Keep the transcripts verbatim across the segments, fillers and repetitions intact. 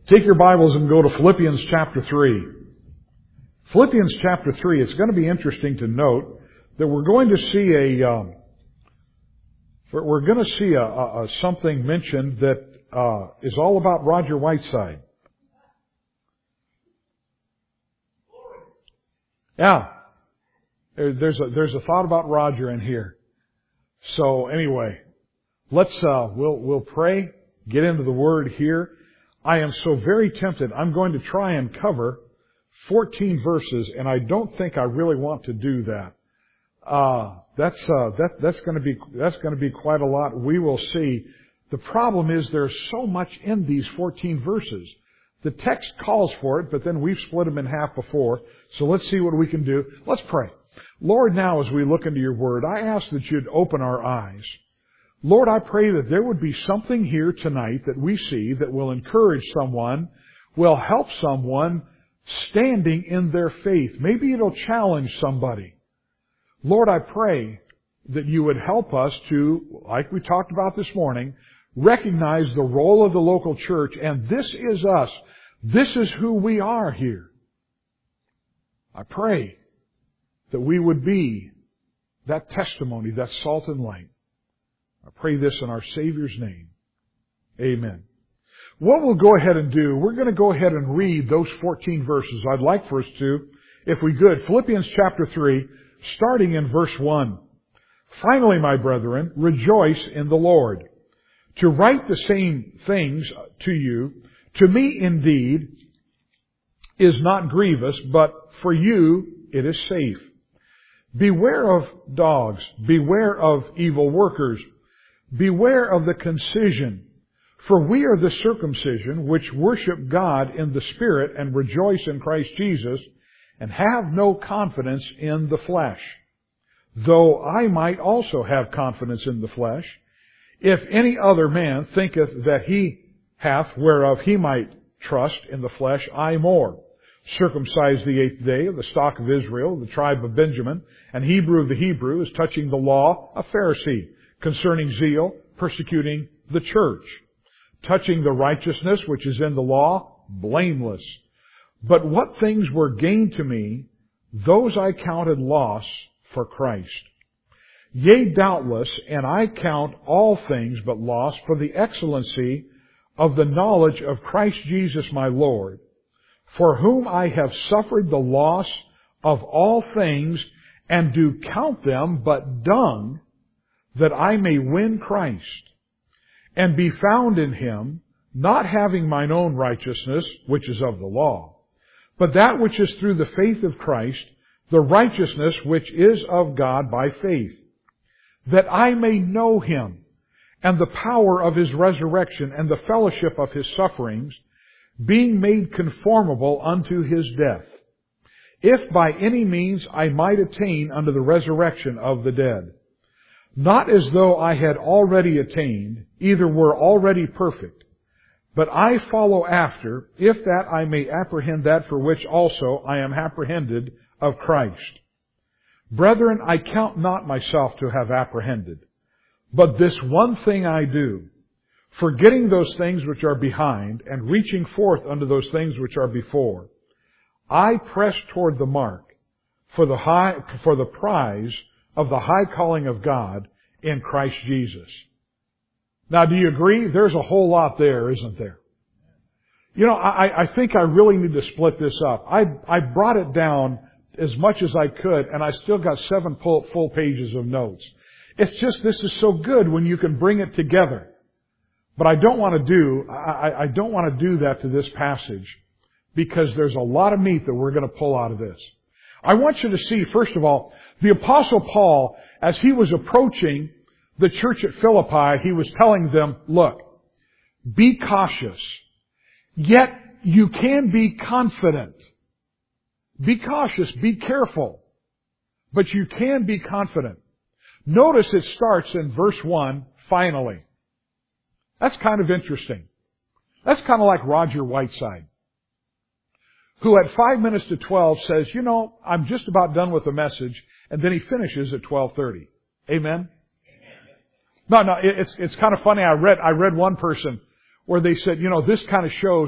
Take your Bibles and go to Philippians chapter three. Philippians chapter three, it's going to be interesting to note that we're going to see a, um, we're going to see a, a, a something mentioned that uh, is all about Roger Whiteside. Yeah. There's a, there's a thought about Roger in here. So anyway, let's, uh, we'll, we'll pray, get into the Word here. I am so very tempted. I'm going to try and cover fourteen verses, and I don't think I really want to do that. Uh, that's, uh, that, that's gonna be, that's gonna be quite a lot. We will see. The problem is there's so much in these fourteen verses. The text calls for it, but then we've split them in half before. So let's see what we can do. Let's pray. Lord, now as we look into your Word, I ask that you'd open our eyes. Lord, I pray that there would be something here tonight that we see that will encourage someone, will help someone standing in their faith. Maybe it'll challenge somebody. Lord, I pray that you would help us to, like we talked about this morning, recognize the role of the local church, and this is us. This is who we are here. I pray that we would be that testimony, that salt and light. I pray this in our Savior's name. Amen. What we'll go ahead and do, we're going to go ahead and read those fourteen verses. I'd like for us to, if we could. Philippians chapter three, starting in verse one. Finally, my brethren, rejoice in the Lord. To write the same things to you, to me indeed, is not grievous, but for you it is safe. Beware of dogs, beware of evil workers, beware of the concision, for we are the circumcision which worship God in the Spirit and rejoice in Christ Jesus, and have no confidence in the flesh. Though I might also have confidence in the flesh, if any other man thinketh that he hath whereof he might trust in the flesh, I more. Circumcised the eighth day of the stock of Israel, the tribe of Benjamin, and Hebrew of the Hebrew, is touching the law, a Pharisee, concerning zeal, persecuting the church, touching the righteousness which is in the law, blameless. But what things were gained to me, those I counted loss for Christ. Yea, doubtless, and I count all things but loss for the excellency of the knowledge of Christ Jesus my Lord, for whom I have suffered the loss of all things, and do count them but dung, that I may win Christ, and be found in Him, not having mine own righteousness, which is of the law, but that which is through the faith of Christ, the righteousness which is of God by faith, that I may know Him, and the power of His resurrection, and the fellowship of His sufferings, being made conformable unto His death, if by any means I might attain unto the resurrection of the dead. Not as though I had already attained, either were already perfect, but I follow after, if that I may apprehend that for which also I am apprehended of Christ. Brethren, I count not myself to have apprehended, but this one thing I do, forgetting those things which are behind, and reaching forth unto those things which are before, I press toward the mark for the high, for the prize of the high calling of God in Christ Jesus. Now, do you agree? There's a whole lot there, isn't there? You know, I, I think I really need to split this up. I, I brought it down as much as I could, and I still got seven full, full pages of notes. It's just, this is so good when you can bring it together. But I don't want to do, I, I don't want to do that to this passage, because there's a lot of meat that we're going to pull out of this. I want you to see, first of all, the Apostle Paul, as he was approaching the church at Philippi, he was telling them, look, be cautious, yet you can be confident. Be cautious, be careful, but you can be confident. Notice it starts in verse one, finally. That's kind of interesting. That's kind of like Roger Whiteside, who at five minutes to twelve says, you know, I'm just about done with the message, and then he finishes at twelve thirty. Amen? No, no, it's, it's kind of funny. I read, I read one person where they said, you know, this kind of shows,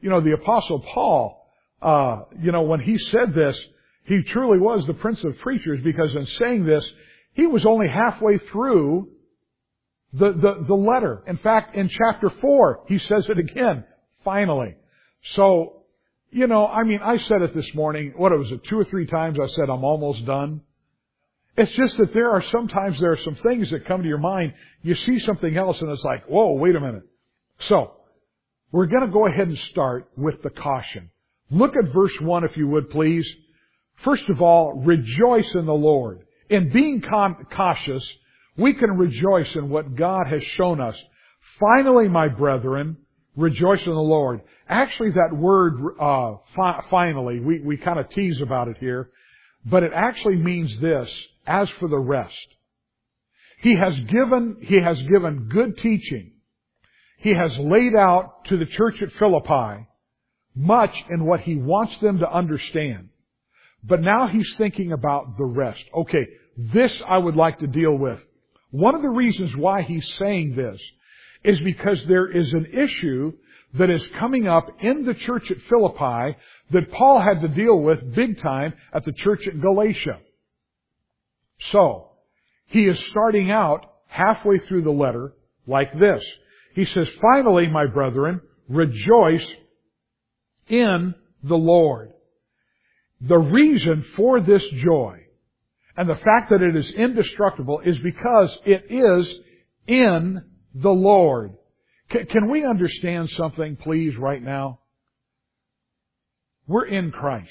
you know, the Apostle Paul, uh, you know, when he said this, he truly was the Prince of Preachers, because in saying this, he was only halfway through the, the, the letter. In fact, in chapter four, he says it again, finally. So, you know, I mean, I said it this morning, what was it, two or three times I said I'm almost done. It's just that there are sometimes there are some things that come to your mind. You see something else and it's like, whoa, wait a minute. So, we're going to go ahead and start with the caution. Look at verse one if you would please. First of all, rejoice in the Lord. In being con- cautious, we can rejoice in what God has shown us. Finally, my brethren, rejoice in the Lord. Actually, that word, uh, fi- finally, we, we kind of tease about it here, but it actually means this, as for the rest. He has given, He has given good teaching. He has laid out to the church at Philippi much in what He wants them to understand. But now He's thinking about the rest. Okay, this I would like to deal with. One of the reasons why He's saying this is because there is an issue that is coming up in the church at Philippi that Paul had to deal with big time at the church at Galatia. So, he is starting out halfway through the letter like this. He says, finally, my brethren, rejoice in the Lord. The reason for this joy and the fact that it is indestructible is because it is in the Lord. C- can we understand something, please, right now? We're in Christ.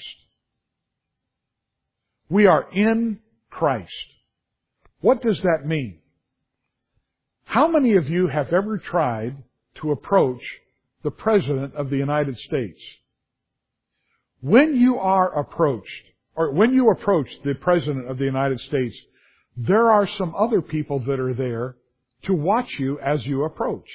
We are in Christ. What does that mean? How many of you have ever tried to approach the President of the United States? When you are approached, or when you approach the President of the United States, there are some other people that are there to watch you as you approach.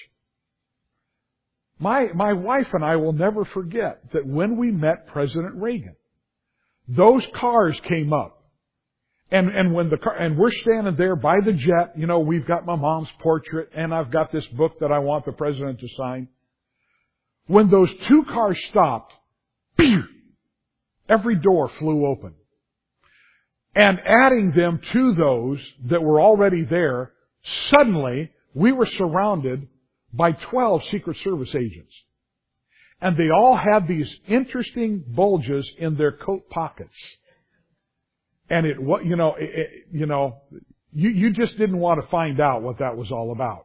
My, my wife and I will never forget that when we met President Reagan, those cars came up. And, and when the car, and we're standing there by the jet, you know, we've got my mom's portrait and I've got this book that I want the President to sign. When those two cars stopped, every door flew open. And adding them to those that were already there, suddenly we were surrounded by twelve Secret Service agents. And they all had these interesting bulges in their coat pockets. And it, what, you know, it, it, you know, you, you just didn't want to find out what that was all about.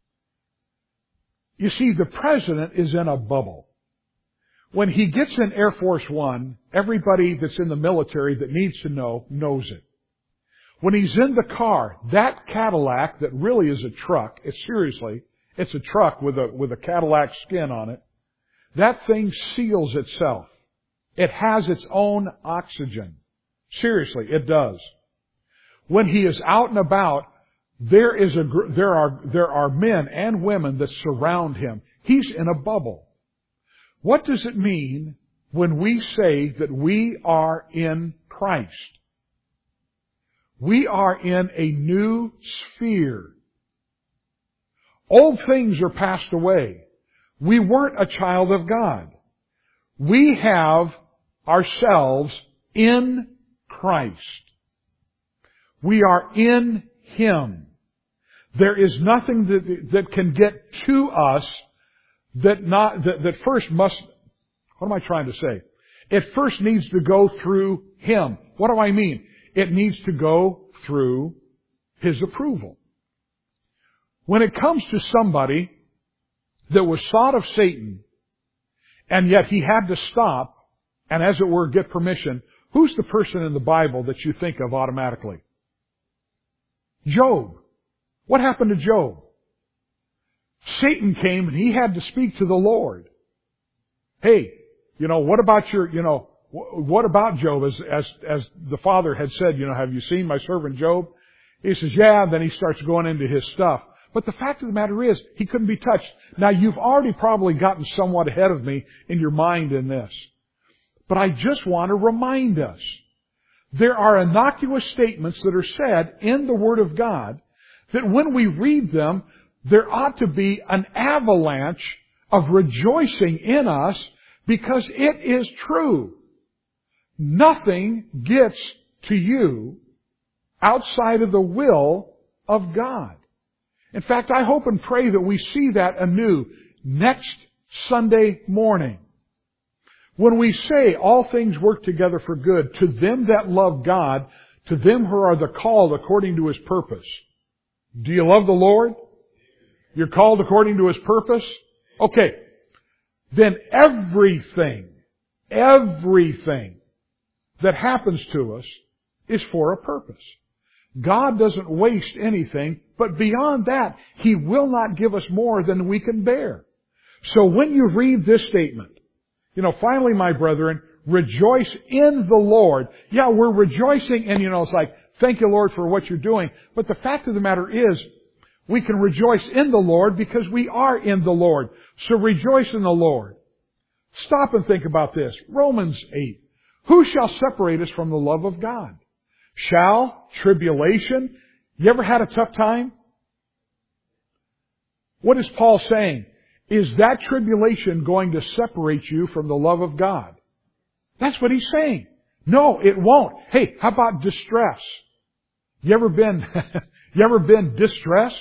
You see, the President is in a bubble. When he gets in Air Force One, everybody that's in the military that needs to know, knows it. When he's in the car, that Cadillac that really is a truck, it's seriously, it's a truck with a, with a Cadillac skin on it, that thing seals itself. It has its own oxygen. Seriously, it does. When he is out and about, there is a, there are, there are men and women that surround him. He's in a bubble. What does it mean when we say that we are in Christ? We are in a new sphere. Old things are passed away. We weren't a child of God. We have ourselves in Christ. We are in Him. There is nothing that, that can get to us that not, that, that first must, what am I trying to say? It first needs to go through Him. What do I mean? It needs to go through His approval. When it comes to somebody that was sought of Satan, and yet he had to stop, and as it were, get permission, who's the person in the Bible that you think of automatically? Job. What happened to Job? Satan came and he had to speak to the Lord. Hey, you know, what about your, you know, what about Job? As, as, as the Father had said, you know, have you seen my servant Job? He says, yeah, and then he starts going into his stuff. But the fact of the matter is, he couldn't be touched. Now, you've already probably gotten somewhat ahead of me in your mind in this. But I just want to remind us, there are innocuous statements that are said in the Word of God that when we read them, there ought to be an avalanche of rejoicing in us Because it is true. Nothing gets to you outside of the will of God. In fact, I hope and pray that we see that anew next Sunday morning. When we say all things work together for good to them that love God, to them who are the called according to His purpose. Do you love the Lord? You're called according to His purpose? Okay. Then everything, everything that happens to us is for a purpose. God doesn't waste anything, but beyond that, He will not give us more than we can bear. So when you read this statement, you know, finally, my brethren, rejoice in the Lord. Yeah, we're rejoicing, and you know, it's like, thank you, Lord, for what you're doing. But the fact of the matter is, we can rejoice in the Lord because we are in the Lord. So rejoice in the Lord. Stop and think about this. Romans eight. Who shall separate us from the love of God? Shall? Tribulation? You ever had a tough time? What is Paul saying? Is that tribulation going to separate you from the love of God? That's what he's saying. No, it won't. Hey, how about distress? You ever been, you ever been distressed?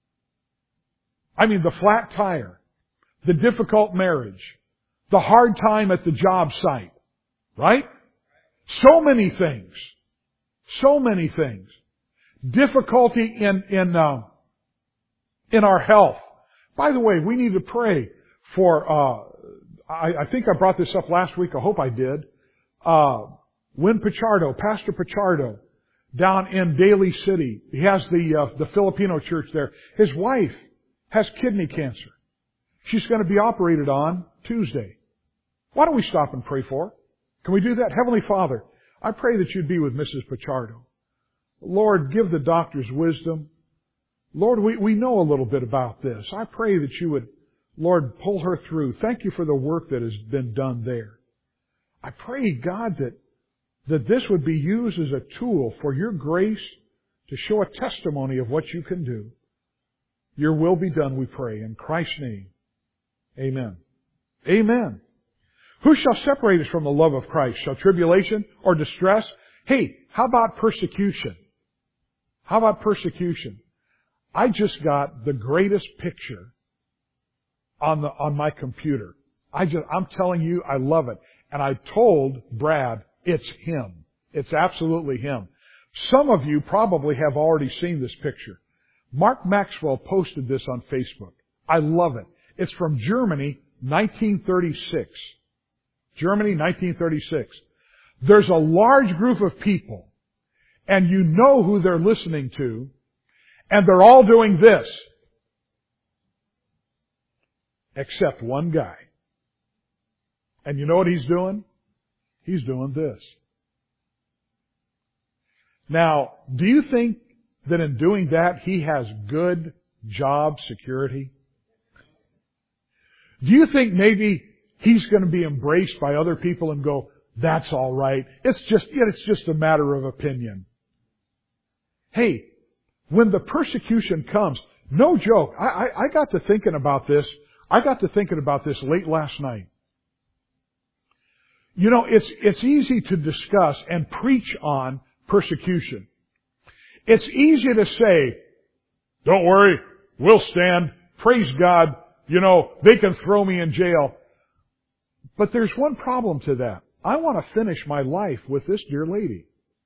I mean, the flat tire, the difficult marriage, the hard time at the job site, right? So many things. So many things. Difficulty in, in, uh, in our health. By the way, we need to pray for, uh, I, I think I brought this up last week. I hope I did. Uh, Win Pichardo, Pastor Pichardo, down in Daly City. He has the, uh, the Filipino church there. His wife has kidney cancer. She's going to be operated on Tuesday. Why don't we stop and pray for her? Can we do that? Heavenly Father, I pray that you'd be with Missus Pichardo. Lord, give the doctors wisdom. Lord, we, we know a little bit about this. I pray that you would, Lord, pull her through. Thank you for the work that has been done there. I pray, God, that, that this would be used as a tool for your grace to show a testimony of what you can do. Your will be done, we pray. In Christ's name, amen. Amen. Who shall separate us from the love of Christ? Shall tribulation or distress? Hey, how about persecution? How about persecution? I just got the greatest picture on the, on my computer. I just, I'm telling you, I love it. And I told Brad, it's him. It's absolutely him. Some of you probably have already seen this picture. Mark Maxwell posted this on Facebook. I love it. It's from Germany, nineteen thirty-six. Germany, nineteen thirty-six. There's a large group of people, and you know who they're listening to, and they're all doing this. Except one guy. And you know what he's doing? He's doing this. Now, do you think that in doing that he has good job security? Do you think maybe he's going to be embraced by other people and go, that's all right. It's just, it's just a matter of opinion. Hey, when the persecution comes, no joke, I, I, I got to thinking about this. I got to thinking about this late last night. You know, it's, it's easy to discuss and preach on persecution. It's easy to say, don't worry, we'll stand, praise God, you know, they can throw me in jail. But there's one problem to that. I want to finish my life with this dear lady.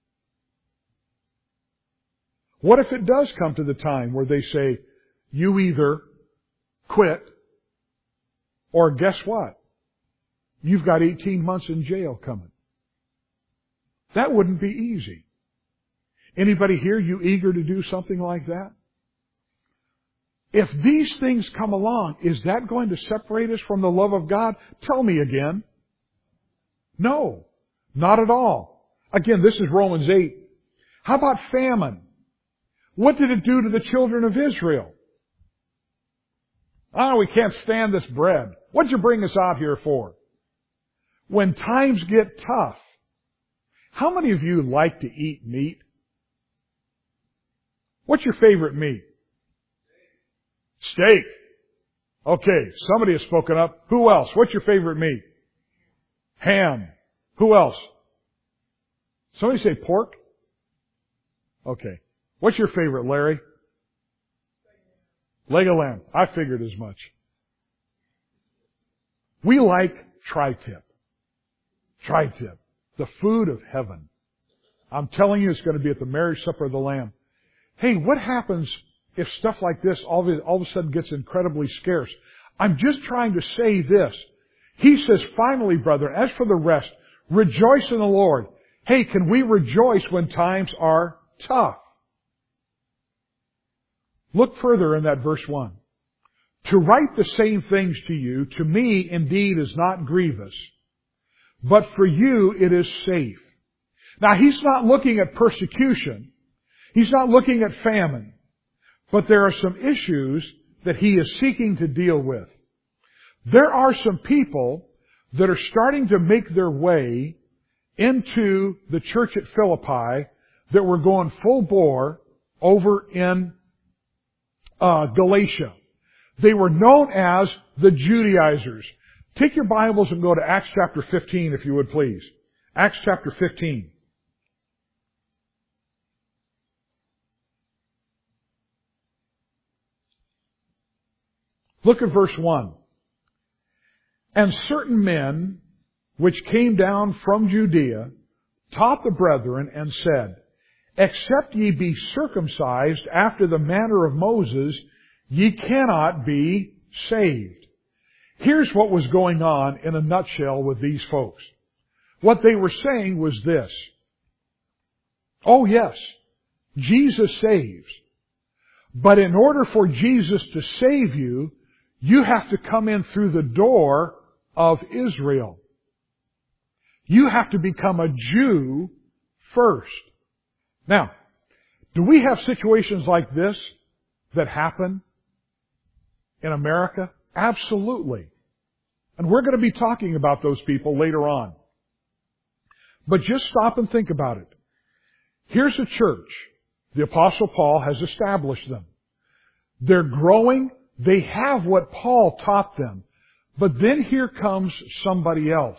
What if it does come to the time where they say, you either quit, or guess what? You've got eighteen months in jail coming. That wouldn't be easy. Anybody here, you eager to do something like that? If these things come along, is that going to separate us from the love of God? Tell me again. No, not at all. Again, this is Romans eight. How about famine? What did it do to the children of Israel? Oh, we can't stand this bread. What'd you bring us out here for? When times get tough, how many of you like to eat meat? What's your favorite meat? Steak. Okay, somebody has spoken up. Who else? What's your favorite meat? Ham. Who else? Somebody say pork? Okay. What's your favorite, Larry? Leg of lamb. I figured as much. We like tri-tip. Tri-tip. The food of heaven. I'm telling you, it's going to be at the marriage supper of the Lamb. Hey, what happens if stuff like this all of, all of a sudden gets incredibly scarce? I'm just trying to say this. He says, finally, brethren, as for the rest, rejoice in the Lord. Hey, can we rejoice when times are tough? Look further in that verse one. To write the same things to you, to me indeed is not grievous, but for you it is safe. Now he's not looking at persecution. He's not looking at famine. But there are some issues that he is seeking to deal with. There are some people that are starting to make their way into the church at Philippi that were going full bore over in uh, Galatia. They were known as the Judaizers. Take your Bibles and go to Acts chapter fifteen, if you would please. Acts chapter fifteen. Look at verse one. And certain men which came down from Judea taught the brethren and said, except ye be circumcised after the manner of Moses, ye cannot be saved. Here's what was going on in a nutshell with these folks. What they were saying was this. Oh yes, Jesus saves. But in order for Jesus to save you, you have to come in through the door of Israel. You have to become a Jew first. Now, do we have situations like this that happen in America? Absolutely. And we're going to be talking about those people later on. But just stop and think about it. Here's a church. The Apostle Paul has established them. They're growing. They have what Paul taught them. But then here comes somebody else.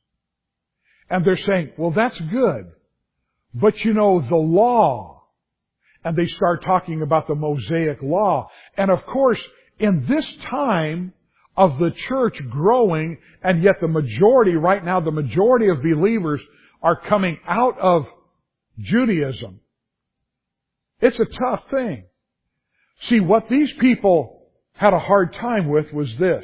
And they're saying, well, that's good. But you know, the law. And they start talking about the Mosaic law. And of course, in this time of the church growing, and yet the majority, right now, the majority of believers are coming out of Judaism. It's a tough thing. See, what these people had a hard time with was this.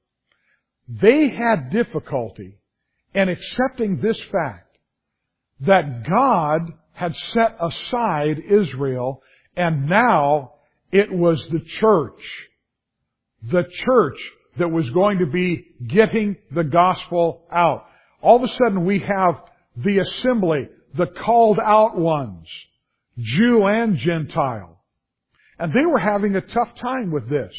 They had difficulty in accepting this fact that God had set aside Israel and now it was the church. The church that was going to be getting the gospel out. All of a sudden we have the assembly, the called out ones, Jew and Gentile. And they were having a tough time with this.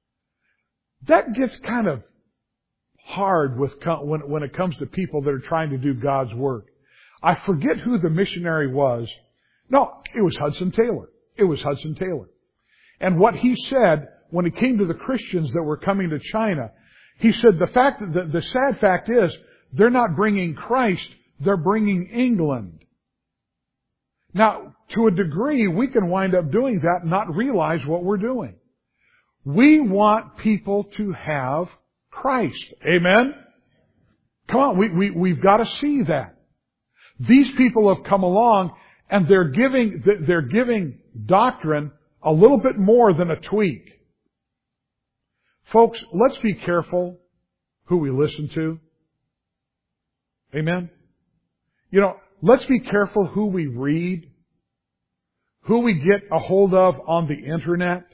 That gets kind of hard with when, when it comes to people that are trying to do God's work. I forget who the missionary was. No, it was Hudson Taylor. It was Hudson Taylor. And what he said when it came to the Christians that were coming to China, he said the fact that the, the sad fact is they're not bringing Christ, they're bringing England. Now, to a degree, we can wind up doing that and not realize what we're doing. We want people to have Christ. Amen? Come on, we, we, we've got to see that. These people have come along and they're giving, they're giving doctrine a little bit more than a tweak. Folks, let's be careful who we listen to. Amen? You know, let's be careful who we read, who we get a hold of on the internet.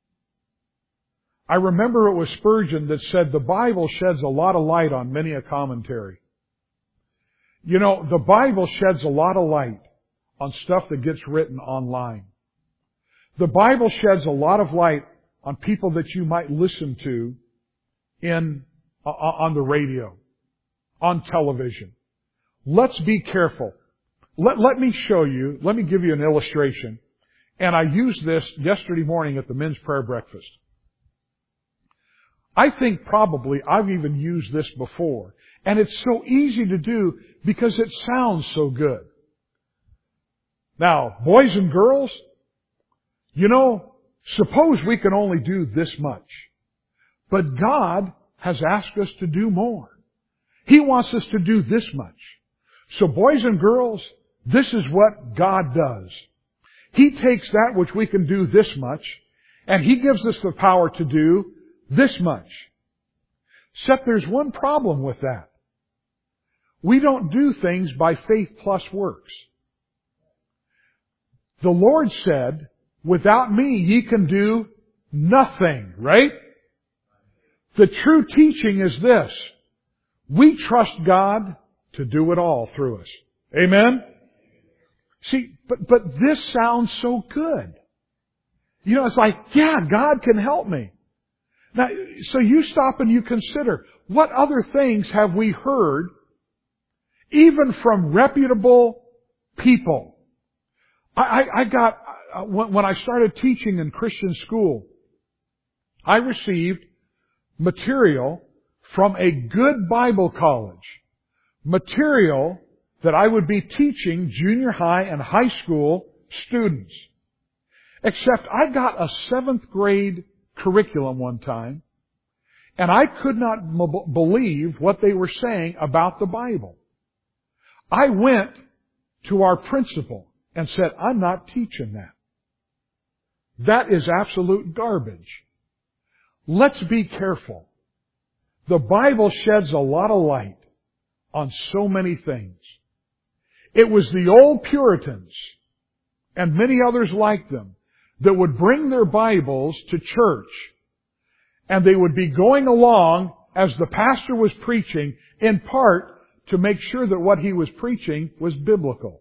I remember it was Spurgeon that said the Bible sheds a lot of light on many a commentary. You know, the Bible sheds a lot of light on stuff that gets written online. The Bible sheds a lot of light on people that you might listen to in uh, on the radio, on television. Let's be careful. Let, let me show you, let me give you an illustration. And I used this yesterday morning at the men's prayer breakfast. I think probably I've even used this before. And it's so easy to do because it sounds so good. Now, boys and girls, you know, suppose we can only do this much. But God has asked us to do more. He wants us to do this much. So boys and girls, this is what God does. He takes that which we can do this much, and He gives us the power to do this much. Except there's one problem with that. We don't do things by faith plus works. The Lord said, without me ye can do nothing, right? The true teaching is this. We trust God to do it all through us. Amen? See, but, but this sounds so good. You know, it's like, yeah, God can help me. Now, so you stop and you consider, what other things have we heard, even from reputable people? I, I, I got, uh, when, when I started teaching in Christian school, I received material from a good Bible college. Material that I would be teaching junior high and high school students. Except I got a seventh grade curriculum one time, and I could not m- believe what they were saying about the Bible. I went to our principal and said, I'm not teaching that. That is absolute garbage. Let's be careful. The Bible sheds a lot of light on so many things. It was the old Puritans and many others like them that would bring their Bibles to church, and they would be going along as the pastor was preaching, in part to make sure that what he was preaching was biblical.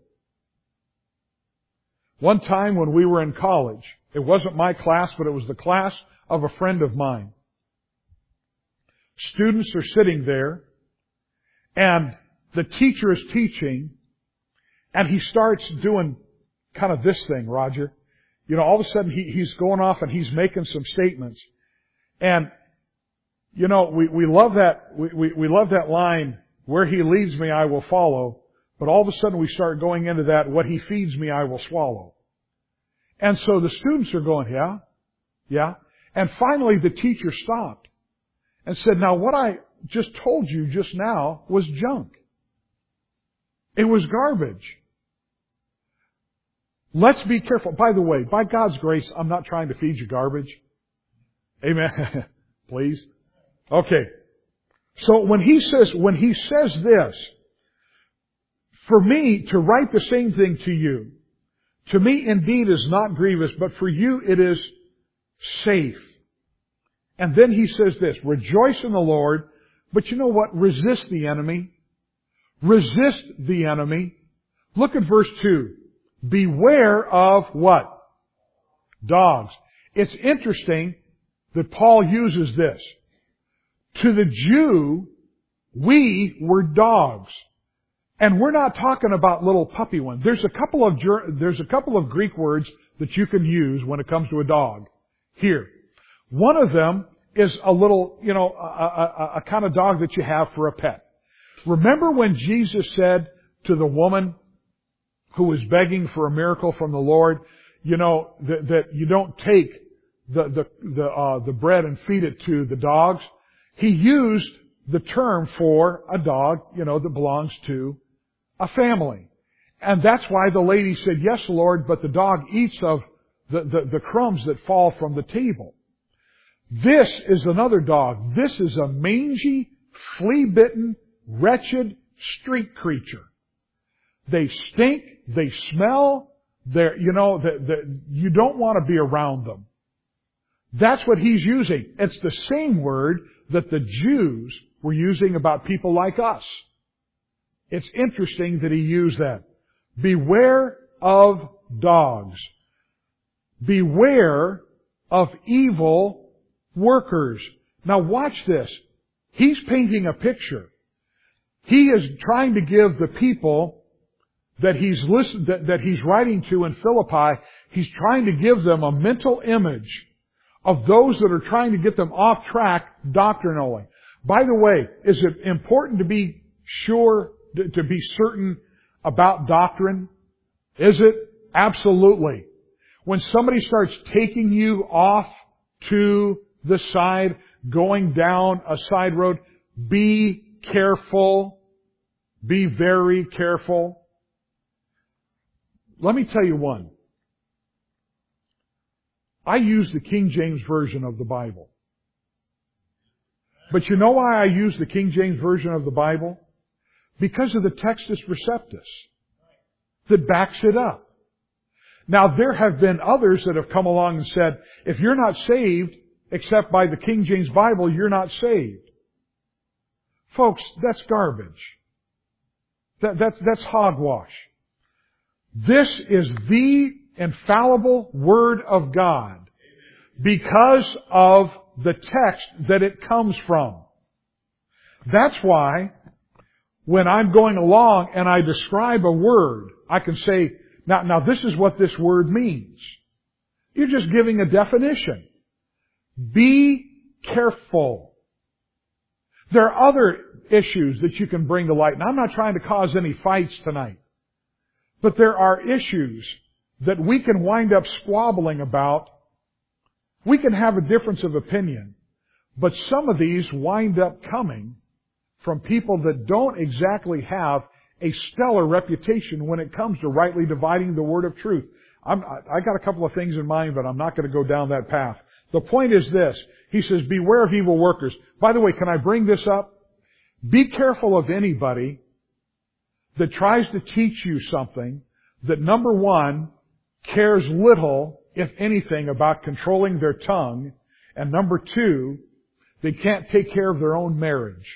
One time when we were in college, it wasn't my class, but it was the class of a friend of mine. Students are sitting there, and the teacher is teaching, and he starts doing kind of this thing, Roger. You know, all of a sudden he, he's going off and he's making some statements. And, you know, we, we love that, we, we, we love that line, where He leads me I will follow. But all of a sudden we start going into that, what He feeds me I will swallow. And so the students are going, yeah, yeah. And finally the teacher stopped and said, now what I just told you just now was junk. It was garbage. Let's be careful. By the way, by God's grace, I'm not trying to feed you garbage. Amen. Please. Okay. So when he says, when he says this, for me to write the same thing to you, to me indeed is not grievous, but for you it is safe. And then he says this, rejoice in the Lord, but you know what? Resist the enemy. Resist the enemy. Look at verse two. Beware of what? Dogs. It's interesting that Paul uses this. To the Jew, we were dogs. And we're not talking about little puppy ones. There's a couple of, there's a couple of Greek words that you can use when it comes to a dog. Here. One of them is a little, you know, a, a, a kind of dog that you have for a pet. Remember when Jesus said to the woman who was begging for a miracle from the Lord, you know, that, that you don't take the, the, the, uh, the bread and feed it to the dogs? He used the term for a dog, you know, that belongs to a family. And that's why the lady said, yes, Lord, but the dog eats of the, the, the crumbs that fall from the table. This is another dog. This is a mangy, flea-bitten, wretched street creature. They stink, they smell, they're, you know, the, the, you don't want to be around them. That's what he's using. It's the same word that the Jews were using about people like us. It's interesting that he used that. Beware of dogs. Beware of evil workers. Now watch this. He's painting a picture. He is trying to give the people that he's listen, that, that he's writing to in Philippi, he's trying to give them a mental image of those that are trying to get them off track doctrinally. By the way, is it important to be sure, to be certain about doctrine? Is it? Absolutely. When somebody starts taking you off to the side, going down a side road, be careful. Be very careful. Let me tell you one. I use the King James Version of the Bible. But you know why I use the King James Version of the Bible? Because of the Textus Receptus that backs it up. Now, there have been others that have come along and said, if you're not saved except by the King James Bible, you're not saved. Folks, that's garbage. That, that's, that's hogwash. This is the infallible Word of God because of the text that it comes from. That's why when I'm going along and I describe a word, I can say, now, now this is what this word means. You're just giving a definition. Be careful. There are other issues that you can bring to light. And I'm not trying to cause any fights tonight. But there are issues that we can wind up squabbling about. We can have a difference of opinion. But some of these wind up coming from people that don't exactly have a stellar reputation when it comes to rightly dividing the word of truth. I'm, I got a couple of things in mind, but I'm not going to go down that path. The point is this. He says, beware of evil workers. By the way, can I bring this up? Be careful of anybody that tries to teach you something that, number one, cares little, if anything, about controlling their tongue, and number two, they can't take care of their own marriage.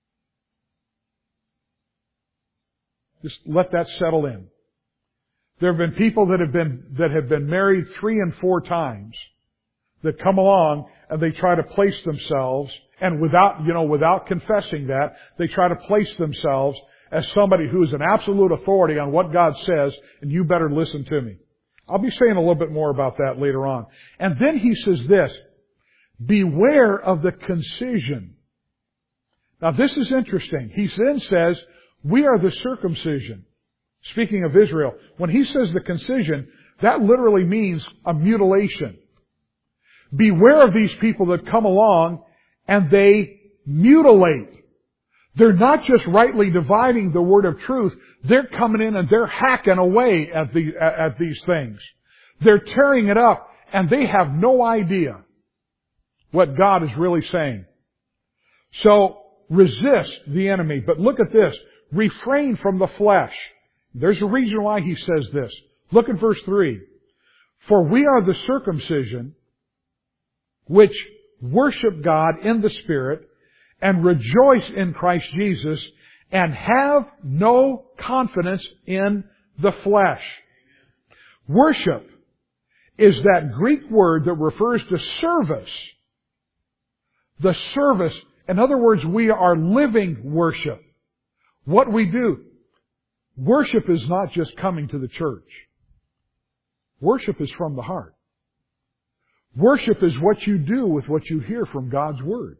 Just let that settle in. There have been people that have been, that have been married three and four times that come along and they try to place themselves, and without, you know, without confessing that, they try to place themselves as somebody who is an absolute authority on what God says, and you better listen to me. I'll be saying a little bit more about that later on. And then he says this, beware of the concision. Now this is interesting. He then says, we are the circumcision. Speaking of Israel, when he says the concision, that literally means a mutilation. Beware of these people that come along and they mutilate. They're not just rightly dividing the word of truth. They're coming in and they're hacking away at, the, at these things. They're tearing it up and they have no idea what God is really saying. So resist the enemy. But look at this. Refrain from the flesh. There's a reason why he says this. Look at verse three. For we are the circumcision which worship God in the Spirit and rejoice in Christ Jesus and have no confidence in the flesh. Worship is that Greek word that refers to service. The service. In other words, we are living worship. What we do. Worship is not just coming to the church. Worship is from the heart. Worship is what you do with what you hear from God's Word.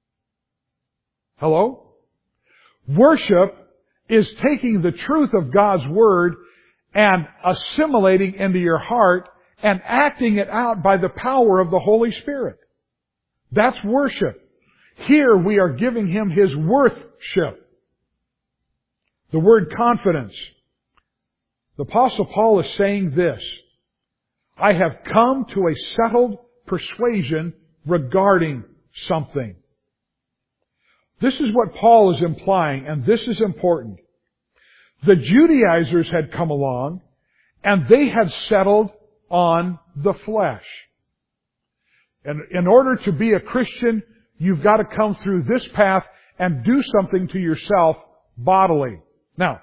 Hello? Worship is taking the truth of God's Word and assimilating into your heart and acting it out by the power of the Holy Spirit. That's worship. Here we are giving Him His worthship. The word confidence. The Apostle Paul is saying this. I have come to a settled persuasion regarding something. This is what Paul is implying, and this is important. The Judaizers had come along, and they had settled on the flesh. And in order to be a Christian, you've got to come through this path and do something to yourself bodily. Now,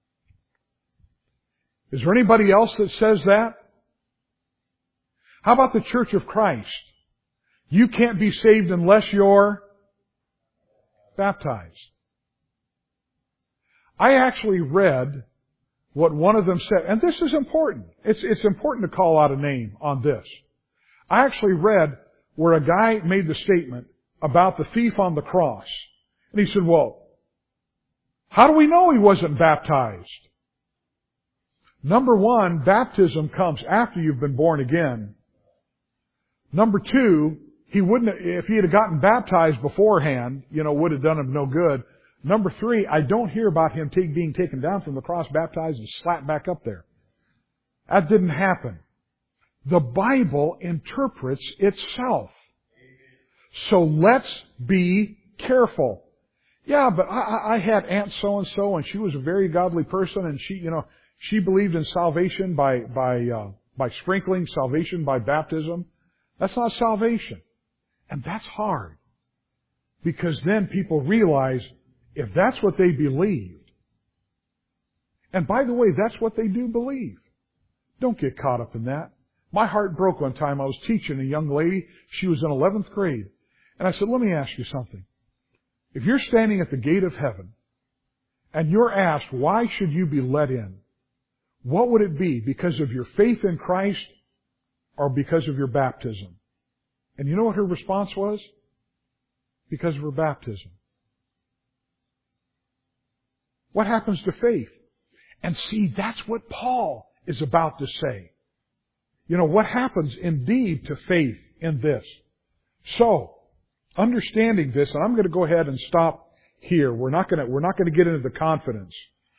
is there anybody else that says that? How about the Church of Christ? You can't be saved unless you're baptized. I actually read what one of them said, and this is important. It's, it's important to call out a name on this. I actually read where a guy made the statement about the thief on the cross. And he said, well, how do we know he wasn't baptized? Number one, baptism comes after you've been born again. Number two, he wouldn't, if he had gotten baptized beforehand, you know, would have done him no good. Number three, I don't hear about him take, being taken down from the cross, baptized, and slapped back up there. That didn't happen. The Bible interprets itself. So let's be careful. Yeah, but I, I had Aunt so-and-so, and she was a very godly person, and she, you know, she believed in salvation by, by, uh, by sprinkling, salvation by baptism. That's not salvation. And that's hard. Because then people realize, if that's what they believed, and by the way, that's what they do believe. Don't get caught up in that. My heart broke one time. I was teaching a young lady. She was in eleventh grade. And I said, let me ask you something. If you're standing at the gate of heaven, and you're asked, why should you be let in? What would it be? Because of your faith in Christ, or because of your baptism? And you know what her response was? Because of her baptism. What happens to faith? And see, that's what Paul is about to say. You know, what happens indeed to faith in this? So, understanding this, and I'm going to go ahead and stop here. We're not going to, we're not going to get into the confidence.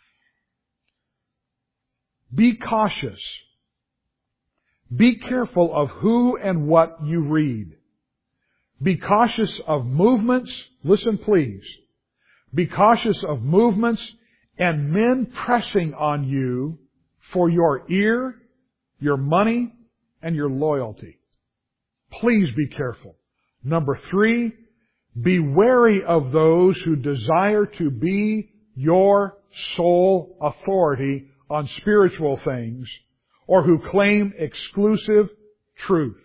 Be cautious. Be careful of who and what you read. Be cautious of movements. Listen, please. Be cautious of movements and men pressing on you for your ear, your money, and your loyalty. Please be careful. Number three, be wary of those who desire to be your sole authority on spiritual things, or who claim exclusive truth.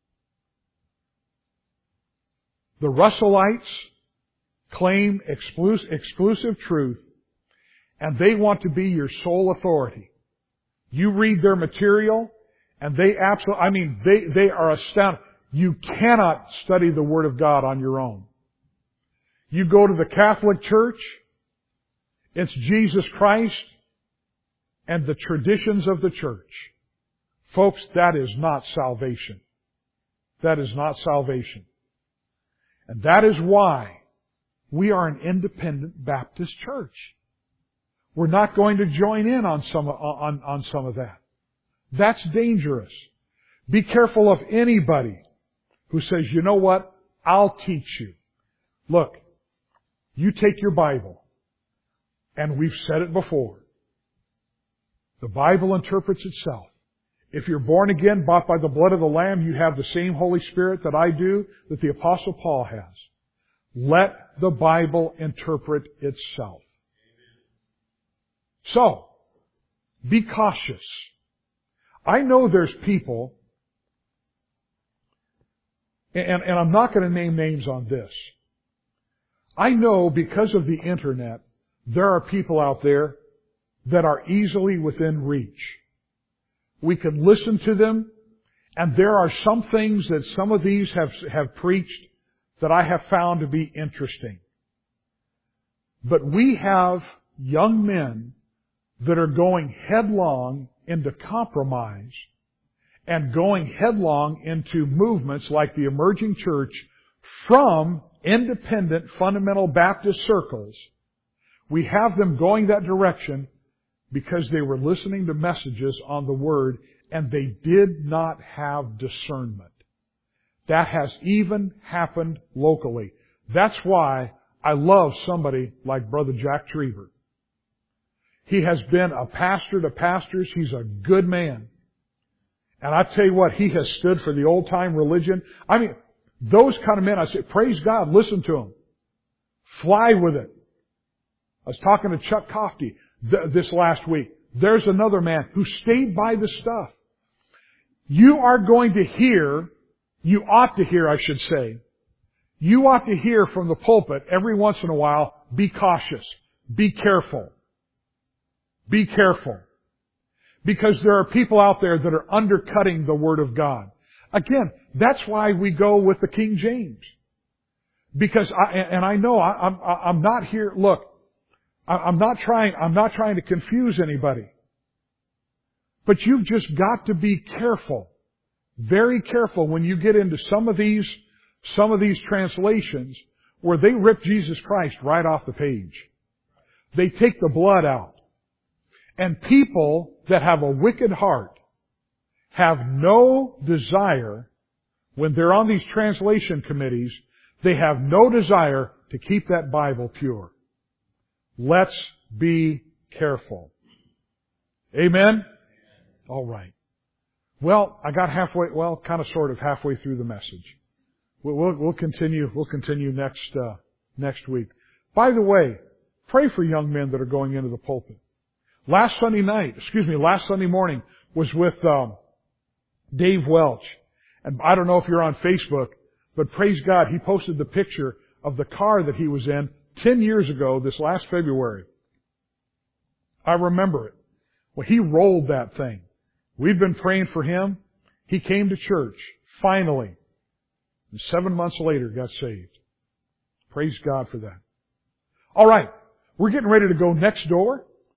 The Russellites claim exclusive truth, and they want to be your sole authority. You read their material, and they absolutely, I mean, they, they are astounded. You cannot study the Word of God on your own. You go to the Catholic Church, it's Jesus Christ and the traditions of the church. Folks, that is not salvation. That is not salvation. And that is why we are an independent Baptist church. We're not going to join in on some, on, on some of that. That's dangerous. Be careful of anybody who says, you know what, I'll teach you. Look, you take your Bible, and we've said it before. The Bible interprets itself. If you're born again, bought by the blood of the Lamb, you have the same Holy Spirit that I do, that the Apostle Paul has. Let the Bible interpret itself. So, be cautious. I know there's people, and, and I'm not going to name names on this. I know because of the Internet, there are people out there that are easily within reach. We can listen to them, and there are some things that some of these have, have preached that I have found to be interesting. But we have young men that are going headlong into compromise and going headlong into movements like the emerging church from independent fundamental Baptist circles. We have them going that direction because they were listening to messages on the Word and they did not have discernment. That has even happened locally. That's why I love somebody like Brother Jack Trieber. He has been a pastor to pastors. He's a good man. And I tell you what, he has stood for the old-time religion. I mean, those kind of men, I say, praise God, listen to them. Fly with it. I was talking to Chuck Kofty th- this last week. There's another man who stayed by the stuff. You are going to hear, you ought to hear, I should say, you ought to hear from the pulpit every once in a while, be cautious, be careful. Be careful. Because there are people out there that are undercutting the Word of God. Again, that's why we go with the King James. Because I, and I know I, I'm, I'm not here, look, I'm not trying, I'm not trying to confuse anybody. But you've just got to be careful, very careful when you get into some of these, some of these translations where they rip Jesus Christ right off the page. They take the blood out. And people that have a wicked heart have no desire, when they're on these translation committees, they have no desire to keep that Bible pure. Let's be careful. Amen? All right. Well, I got halfway, well, kind of sort of halfway through the message. We'll, we'll, we'll continue, we'll continue next, uh, next week. By the way, pray for young men that are going into the pulpit. Last Sunday night, excuse me, last Sunday morning was with, um, Dave Welch. And I don't know if you're on Facebook, but praise God, he posted the picture of the car that he was in ten years ago, this last February. I remember it. Well, he rolled that thing. We've been praying for him. He came to church, finally. And seven months later, got saved. Praise God for that. All right. We're getting ready to go next door.